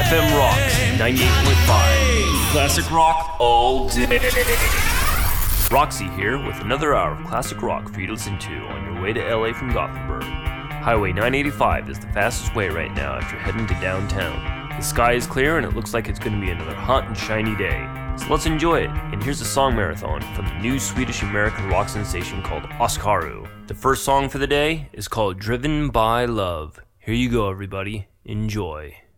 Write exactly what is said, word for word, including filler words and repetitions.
F M Rocks ninety-eight point five. Classic rock all day. Roxy here with another hour of classic rock for you to listen to on your way to L A from Gothenburg. Highway nine eighty-five is the fastest way right now if you're heading to downtown. The sky is clear and it looks like it's going to be another hot and shiny day. So let's enjoy it, and here's a song marathon from the new Swedish-American rock sensation called Oskaru. The first song for the day is called Driven by Love. Here you go, everybody. Enjoy.